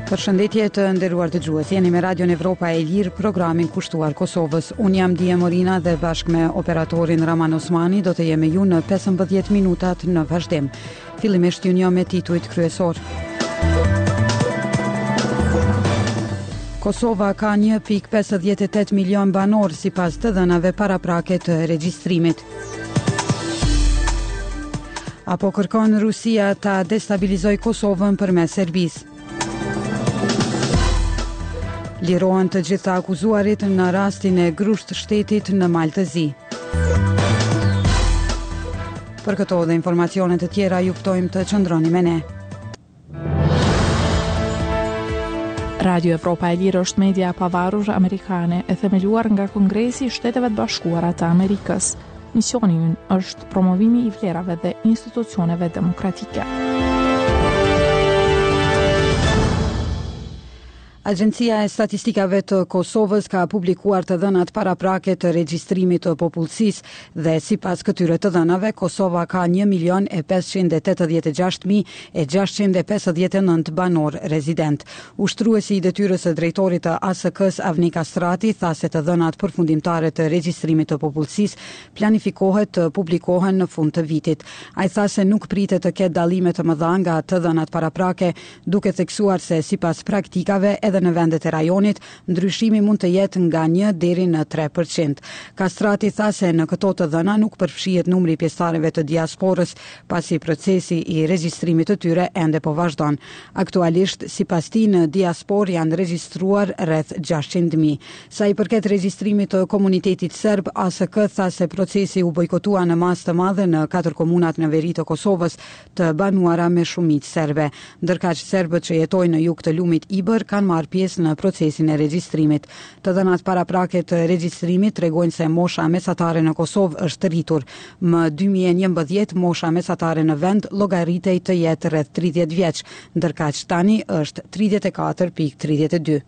Përshëndetje të nderuar dëgjues, jeni me Radion Evropa e Lirë, programin kushtuar Kosovës. Unë jam Dia Morina dhe bashkë me operatorin Raman Osmani do të jemi ju në 15 minutat në vazhdim. Fillimisht ju njoh me titujt kryesor. Kosova ka 1.58 milion banor sipas të dhënave paraprake të regjistrimit. Apo kërkon Rusia ta destabilizoj Kosovën përmes Serbisë. Lirohen të gjitha akuzuarit në rastin e grusht shtetit në Maltëzi. Për këto dhe informacionet të tjera ju ftojmë të qëndroni me ne. Radio Evropa e Lirë është media pavarur amerikane e themeluar nga Kongresi i Shteteve të Bashkuara të Amerikës. Misioni ynë është promovimi i vlerave dhe institucioneve demokratike. Agjencia e Statistikave të Kosovës ka publikuar të dhënat paraprake të regjistrimit të popullsisë dhe sipas këtyre të dhënave Kosova ka 1.586.659 banor rezident. Ushtruesi i detyrës së drejtorit të ASK-s Avni Kastrati tha se të dhënat përfundimtare të regjistrimit të popullsisë planifikohet të publikohen në fund të vitit. Ai tha se nuk pritet të ketë dallime të mëdha nga të dhënat paraprake, duke theksuar se sipas praktikave edhe në vendet e rajonit, ndryshimi mund të jetë nga 1 deri në 3%. Kastrati tha se në këto të dhëna nuk përfshihet numri i pjesëtarëve të diasporës, pasi procesi i regjistrimit të tyre ende po vazhdon. Aktualisht, sipas tij, në diasporë janë regjistruar rreth 600.000. Sa i përket regjistrimit të komunitetit serb, ASK tha se procesi u bojkotua në masë të madhe në 4 komunat në veri të Kosovës, të banuara me shumicë serbe. Ndërkaq serbët që jetojnë në jug të lumit Ibër kanë marrë pjesë në procesin e regjistrimit. Të dhënat paraprake të regjistrimit tregojnë se mosha mesatare në Kosovë është rritur. Më 2011 mosha mesatare në vend llogaritej të jetë rreth 30 vjeç, ndërkaq tani është 34.32.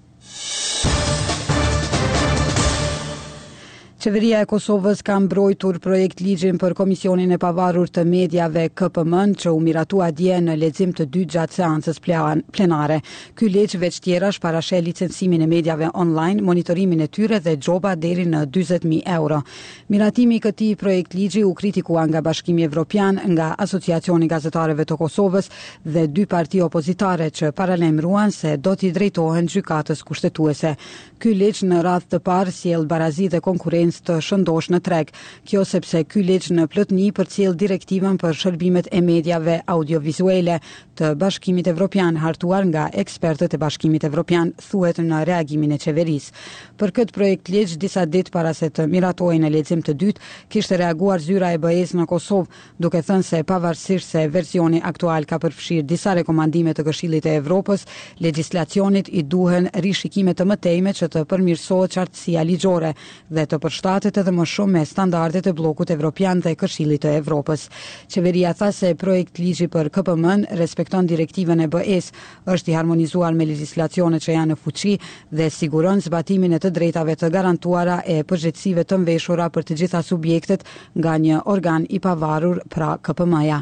Qeveria e Kosovës ka mbrojtur projekt ligjin për Komisionin e Pavarur të Mediave KPM që u miratua dje në lexim të dytë gjatë seancës plenare. Ky ligj veç tjerash parasheh licencimin e mediave online, monitorimin e tyre dhe xhoba deri në 40.000 euro. Miratimi i këtij projekt ligji u kritikua nga Bashkimi Evropian, nga Asociacioni Gazetarëve të Kosovës dhe 2 parti opozitare që paralajmëruan se do t'i drejtohen gjykatës kushtetuese. Ky ligj në radhë të parë sjell barazi dhe konkurrencë të shëndosh në treg. Kjo sepse ky ligj në plotëni përcjell direktivën për shërbimet e mediave audiovizuele të Bashkimit Evropian, hartuar nga ekspertët e Bashkimit Evropian, thuhet në reagimin e qeverisë. Për këtë projekt ligj, disa ditë para se të miratohej në lexim të dytë, kishte reaguar zyra e BE-s në Kosovë, duke thënë se pavarësisht se versioni aktual ka përfshirë disa rekomandime të Këshillit të Evropës, legjislacionit i duhen rishikime të mëtejme që të përmirësohet qartësia ligjore dhe të përshtatet edhe më shumë me standardet e bllokut evropian dhe Këshillit të Evropës. Qeveria tha se projekt ligji për KPM respekton direktivën e BE-s, është i harmonizuar me legjislacionet që janë në fuqi dhe siguron zbatimin e të drejtave të garantuara e përgjegjësive të mveshura për të gjitha subjektet nga një organ i pavarur, pra KPM-ja.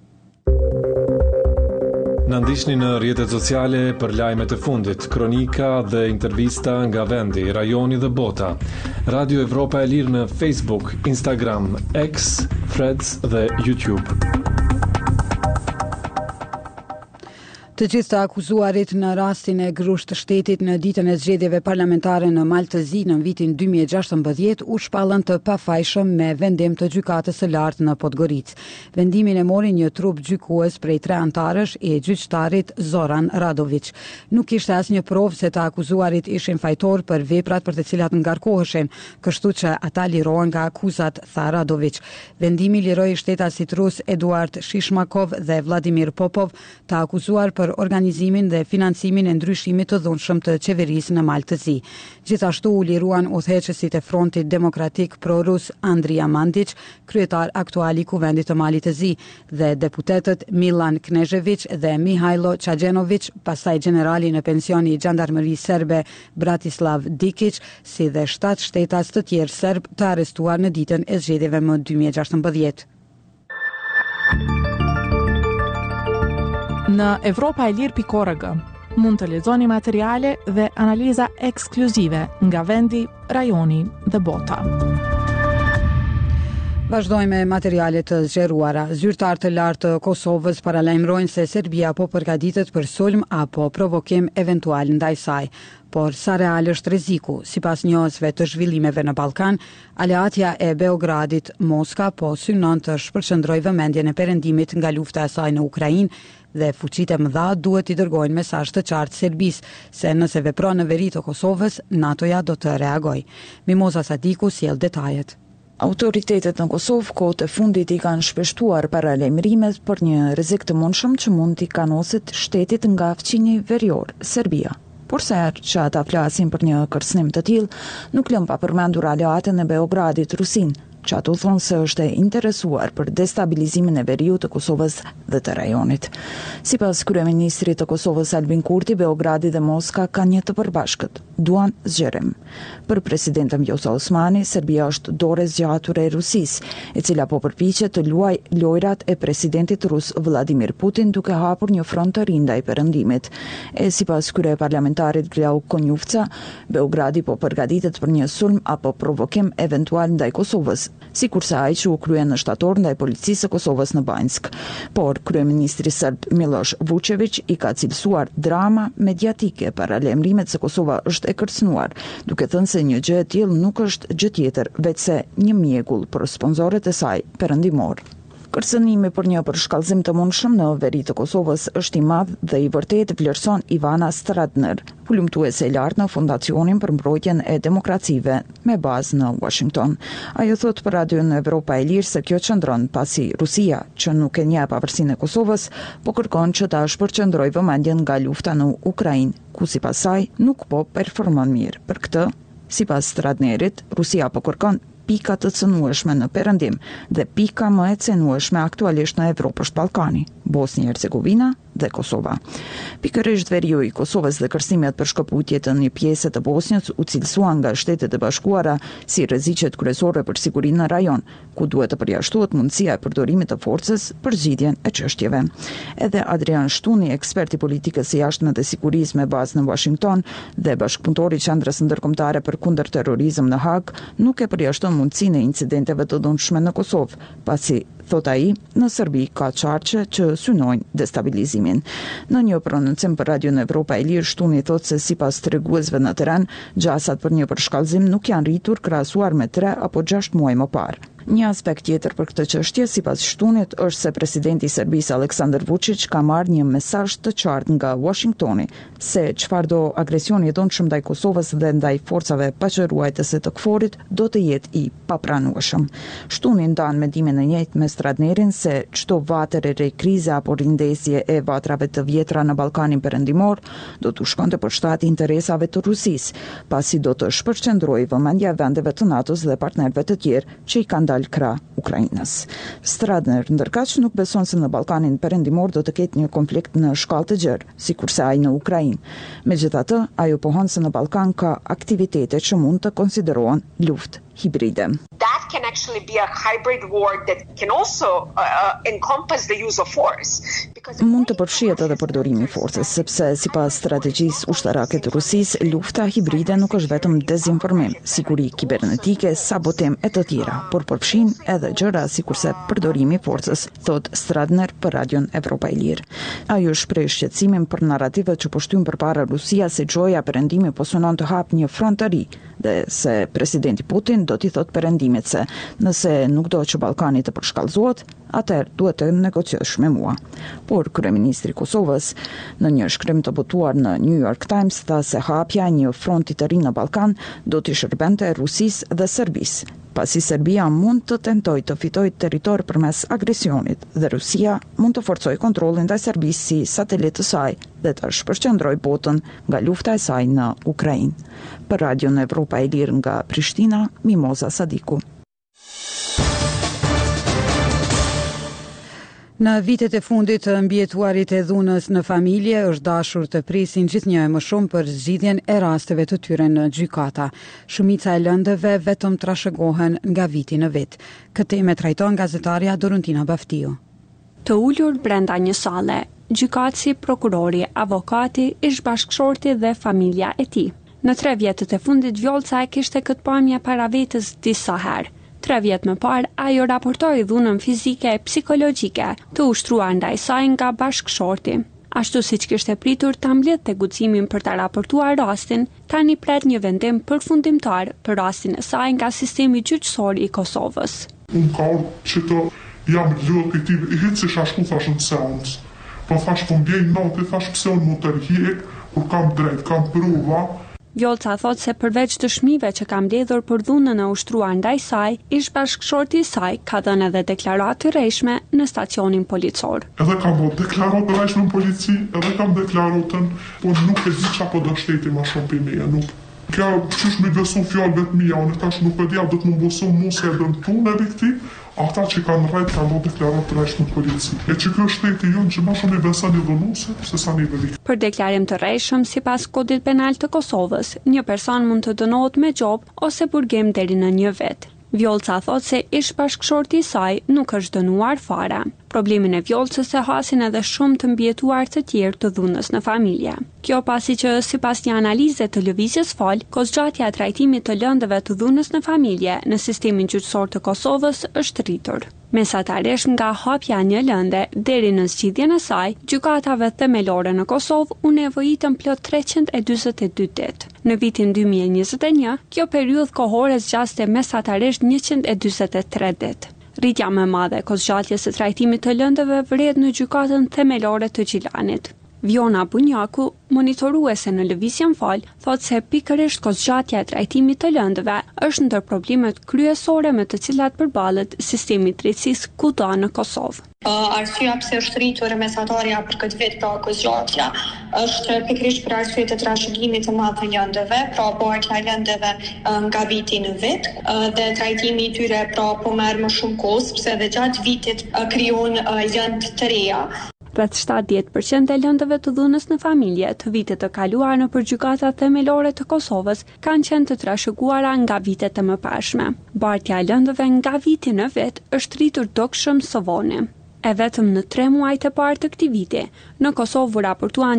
Në ndiqni në rrjetet sociale për lajmet e fundit, kronika dhe intervista nga vendi, rajoni dhe bota. Radio Evropa e Lirë në Facebook, Instagram, X, Threads dhe YouTube. Të gjitha akuzuarit në rastin e grusht shtetit në ditën e zgjedhjeve parlamentare në Maltëzi në vitin 2016 u shpallën të pafajshëm me vendim të gjykatës së lartë në Podgoricë. Vendimin e mori një trup gjykues prej 3 antarësh e gjyqtarit Zoran Radović. Nuk kishte asnjë provë se të akuzuarit ishin fajtor për veprat për të cilat ngarkoheshin, kështu që ata lirohen nga akuzat, tha Radović. Vendimi liroi shtetasit rus Eduard Shishmakov dhe Vladimir Popov të akuzuar për organizimin dhe financimin e ndryshimit të dhunshëm të qeverisë në Maltëzi. Gjithashtu u liruan udhëheqësit e Frontit Demokratik Pro-Rus Andrija Mandić, kryetar aktual i Kuvendit të Maltëzi, dhe deputetët Milan Knežević dhe Mihajlo Çađenović, pastaj generali në pension i Gjandarmerisë serbe Bratislav Dikić, si dhe 7 shtetas të tjerë serb të arrestuar në ditën e zgjedhjeve më 2016. Në Evropa e Lirë.org, Mund të lexoni materiale dhe analiza ekskluzive nga vendi, rajoni dhe bota. Vazhdojmë me materiale të zgjeruara. Zyrtarë të lartë të Kosovës paralajmërojnë se Serbia po përgatitet për sulm apo provokim eventual ndaj saj. Por sa real është rreziku? Sipas njohësve të zhvillimeve në Ballkan, aleatja e Beogradit Moska po synon të shpërqendrojë vëmendjen e perëndimit nga lufta e saj në Ukrainë dhe fuqitë e mëdha duhet i dërgojnë mesazh të qartë Serbisë se nëse vepron në veri të Kosovës, NATO-ja do të reagojë. Mimoza Sadiku sjell detajet. Autoritetet në Kosovë kohët e fundit i kanë shpeshtuar paralajmërimet për një rrezik të mundshëm që mund t'i kanosit shtetit nga fqinji verior, Serbia. Por sa herë që ata flasin për një kërcënim të tillë, nuk lën pa përmendur aleatën e Beogradit, Rusinë, që ato thonë se është e interesuar për destabilizimin e veriut të Kosovës dhe të rajonit. Sipas kryeministrit të Kosovës Albin Kurti, Beogradi dhe Moska kanë një të përbashkët, duan zgjerim. Për presidentën Vjosa Osmani, Serbia është dorë e zgjatur e Rusisë, e cila po përpiqet të luajë lojrat e presidentit rus Vladimir Putin duke hapur një front të ri ndaj perëndimit. E sipas kryeparlamentarit Glauk Konjufca, Beogradi po përgatitet për një sulm apo provokim eventual ndaj Kosovës, sikurse ai që u krye në shtator ndaj policisë së Kosovës në Banjsk. Por kryeministri serb Miloš Vučević i ka cilësuar drama mediatike paralajmërimet se Kosova është e kërcënuar, duke thënë se një gjë e tillë nuk është gjë tjetër veçse një mjegull për sponsorët e saj perëndimor. Kërcënimi për një përshkallëzim të mundshëm në veri të Kosovës është i madh dhe i vërtet vlerëson Ivana Stradner, hulumtuese e lartë në Fondacionin për mbrojtjen e demokracive me bazë në Washington. Ajo thot për Radion Evropa e Lirë se kjo qëndron pasi Rusia, që nuk e njeh pavarësinë e Kosovës, po kërkon që ta shpërqendrojë vëmendjen nga lufta në Ukrainë, ku sipas saj nuk po performon mirë. Për këtë, sipas Stradnerit, Rusia po kërkon pika të cënueshme në perëndim dhe pika më e cënueshme aktualisht në Evropë është Ballkani, Bosnia-Hercegovina dhe Kosova. Pikërisht veriu i Kosovës dhe kërcënimet për shkëputje të një pjese të Bosnjës u cilësuan nga Shtetet e Bashkuara si rreziqet kryesore për sigurinë në rajon, ku duhet të përjashtohet mundësia e përdorimit të forcës për zgjidhjen e çështjeve. Edhe Adrian Shtuni, ekspert i politikës së jashtme dhe sigurisë me bazë në Washington dhe bashkëpunëtori i Qendrës Ndërkombëtare për kundër terrorizëm në Hag, nuk e përjashton mundësinë e incidenteve të dëmshme në Kosovë, pasi thot ai, në Serbi ka qarqe që synojnë destabilizimin. Në një prononcim për Radion Evropa e Lirë, Shtuni thot se sipas treguesve në terren, gjasat për një përshkallëzim nuk janë rritur krahasuar me 3 apo 6 muaj më parë. Një aspekt tjetër për këtë çështje, sipas Shtunit, është se presidenti i Serbisë Aleksandar Vučić ka marrë një mesazh të qartë nga Washingtoni se çfarëdo agresioni i dëmshëm ndaj Kosovës dhe ndaj forcave paqëruajtëse të KFOR-it do të jetë i papranueshëm. Shtuni ndan mendimin e njëjtë me Stradnerin se çdo vatër e re krize apo rindesje e vatrave të vjetra në Ballkanin Perëndimor do të shkonte për shtat interesave të Rusisë, pasi do të shpërqendrojë vëmendja e vendeve të NATO-s dhe partnerëve të tjerë që i kanë krah Ukrainës. Stradner ndërkaq nuk beson se në Ballkanin Perëndimor do të ketë një konflikt në shkallë të gjerë, sikurse ai në Ukrainë. Megjithatë, ajo pohon se në Ballkan ka aktivitete që mund të konsiderohen luftë hibride. That can actually be a hybrid war that can also encompass the use of force. Mund të përfshihet edhe përdorimi i forcës, sepse sipas strategjisë ushtarake të Rusisë, lufta hibride nuk është vetëm dezinformim, siguri kibernetike, sabotim e të tjera, por përfshin edhe gjëra sikurse përdorimi i forcës, thot Stradner për Radion Evropa e Lirë. Ajo shpreh shqetësimin për narrativet që po shtyn përpara Rusia se gjoja perëndimi po synon të hap një front të ri dhe se presidenti Putin do t'i thot perëndimit se nëse nuk do që Ballkani të përshkallëzohet, atëherë duhet të negociosh me mua. Por kryeministri i Kosovës në një shkrim të botuar në New York Times tha se hapja e një fronti të ri në Ballkan do t'i shërbente Rusisë dhe Serbisë, pasi Serbia mund të tentojë të fitojë territor përmes agresionit dhe Rusia mund të forcojë kontrollin ndaj Serbisë si satelit të saj dhe të shpërqendrojë botën nga lufta e saj në Ukrainë. Për Radion Evropa e Lirë nga Prishtina, Mimoza Sadiku. Në vitet e fundit të mbijetuarit e dhunës në familje është dashur të presin gjithnjë e më shumë për zgjidhjen e rasteve të tyre në gjykata. Shumica e lëndëve vetëm trashëgohen nga viti në vit. Këtë temë trajton gazetarja Dorontina Baftiu. Të ulur brenda një salle, gjykatësi, prokurori, avokati, ish bashkëshorti dhe familja e tij. Në 3 vjetët e fundit Vjollca e kishte këtë pamje para vetës disa herë. 3 vjet më parë, ajo raportoi dhunën fizike e psikologjike të ushtruar ndaj saj nga bashkëshorti. Ashtu siç kishte pritur ta mbledhte guximin për ta raportuar rastin, tani pret një vendim përfundimtar për rastin e saj nga sistemi gjyqësor i Kosovës. Unë ka orë që të jam lëdhë këti, i hitë si shashku thash në seans. Po thash po mbjej natë, thash pse unë më të rjek, kur kam drejt, kam prova. Vjollca thot se përveç dëshmive që ka mbledhur për dhunën e ushtruar ndaj saj, ish bashkëshorti i saj ka dhënë edhe deklaratë të rrejshme në stacionin policor. Edhe kam bërë deklaratë të rrejshme në polici, edhe kam deklaratën, po nuk e di qa po do shteti ma shumë për meja, nuk. Kja qysh me besu fjallëve të mija, unë tash nuk e di, do të më besu mu se edhe në tunë e vikti, ata që kanë rrejt kanë bërë deklaratë të rrejshme në polici. E që kjo shteti jonë që ma shumë i besan i dhënuse, se sa një velik. Për deklarim të rrejshëm, sipas kodit penal të Kosovës, një person mund të dënohet me gjop ose burgim deri në 1 vit. Vjollca thot se ish bashkëshorti i saj nuk është dënuar fare. Problemin e Vjollcës e hasin edhe shumë të mbjetuar të tjerë të dhunës në familje. Kjo pasi që sipas një analize të Lëvizjes Fal, kozgjatja e trajtimit të lëndëve të dhunës në familje në sistemin gjyqësor të Kosovës është rritur. Mesatarisht nga hapja një lënde deri në zgjidhjen e saj, gjykatave themelore në Kosovë u nevojitën plot 342 ditë. Në vitin 2021, kjo periudhë kohore zgjaste mesatarisht 143 ditë. Rritja më e madhe e kozgjatjes së trajtimit të lëndëve vret në gjykatën themelore të Gjilanit. Vjona Bunjaku, monitoruese në Lëvizjen Fal, thot se pikërisht kozgjatja e trajtimit të lëndëve është ndër problemet kryesore me të cilat përballet sistemi i drejtësisë kudo në Kosovë. Arsyeja pse është rritur mesatarja për këtë vit pra kozgjatja është pikërisht për arsye të trashëgimit të madh të lëndëve, pra bartja e lëndëve nga viti në vit dhe trajtimi i tyre pra po merr më shumë kohë sepse edhe gjatë vitit krijon lëndë të reja. Rreth 70% e lëndëve të dhunës në familje të vitit të kaluar në gjykatat themelore të Kosovës kanë qenë të trashëguara nga vitet e mëparshme. Bartja e lëndëve nga viti në vit është rritur dogshëm së voni. E vetëm në 3 muajt e parë të këtij viti, në Kosovë raportuan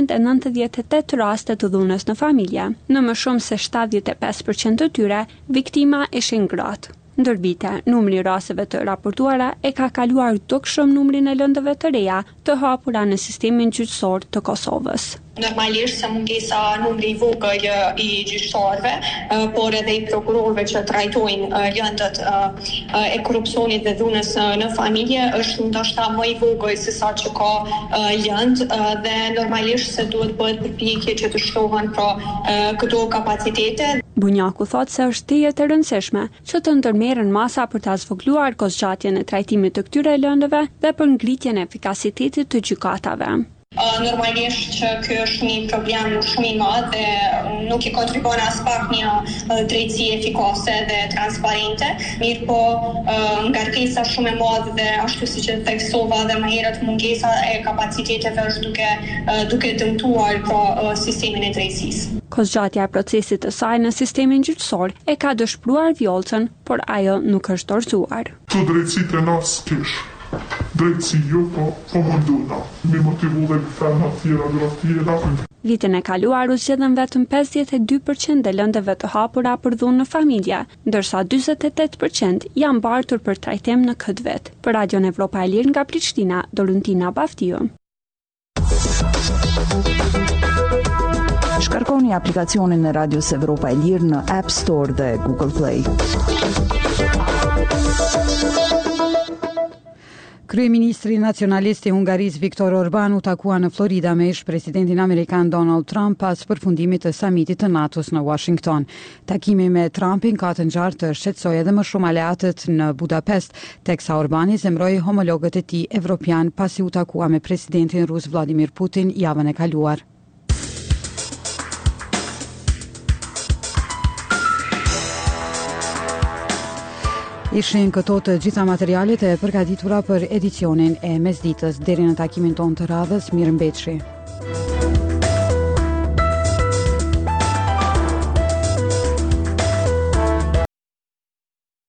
698 raste të dhunës në familje. Në më shumë se 75% të tyre, viktima ishin gratë. Ndër vite, numri i rasteve të raportuara e ka kaluar dogshëm numrin e lëndëve të reja të hapura në sistemin gjyqësor të Kosovës. Normalisht se mungesa numri i vogël i gjyqtarëve, por edhe i prokurorëve që trajtojnë lëndët e korrupsionit dhe dhunës në familje është ndoshta më i vogël se sa që ka lëndë dhe normalisht se duhet bëhet përpjekje që të shtohen pra këto kapacitete. Bunjaku thot se është e rëndësishme që të ndërmerren masa për ta zvogëluar kozgjatjen e trajtimit të këtyre lëndëve dhe për ngritjen e efikasitetit të gjykatave. Normalisht që ky është një problem shumë i madh dhe nuk i kontribon as pak një drejtësi efikase dhe transparente, mirë po ngarkesa shumë e madhe dhe ashtu siç e theksova dhe më herët mungesa e kapaciteteve është duke dëmtuar pra sistemin e drejtësisë. Kozgjatja e procesit të saj në sistemin gjyqësor e ka dëshpëruar Vjollcën, por ajo nuk është dorëzuar. Të drejtësit e nas kish. Drejtësi jo, po munduna. Mi motivu dhe këtërna tjera. Vitin e kaluar u zgjedhën vetëm 52% e lëndëve të hapura për dhunë në familje, ndërsa 48% janë mbartur për trajtim në këtë vit. Për Radion Evropa e Lirë nga Prishtina, Doruntina Baftiu. Shkarkoni aplikacionin e Radios Evropa e Lirë në App Store dhe Google Play. Kryeministri nacionalist i Hungarisë Viktor Orban u takua në Florida me ish-presidentin amerikan Donald Trump pas përfundimit të samitit të NATO-s në Washington. Takimi me Trumpin ka të ngjarë të shqetësojë edhe më shumë aleatët në Budapest, teksa Orbani zemroi homologët e tij evropian pasi u takua me presidentin rus Vladimir Putin javën e kaluar. Ishin këto të gjitha materialet e përgatitura për edicionin e mesditës. Deri në takimin ton të radhës, mirëmbëjtje.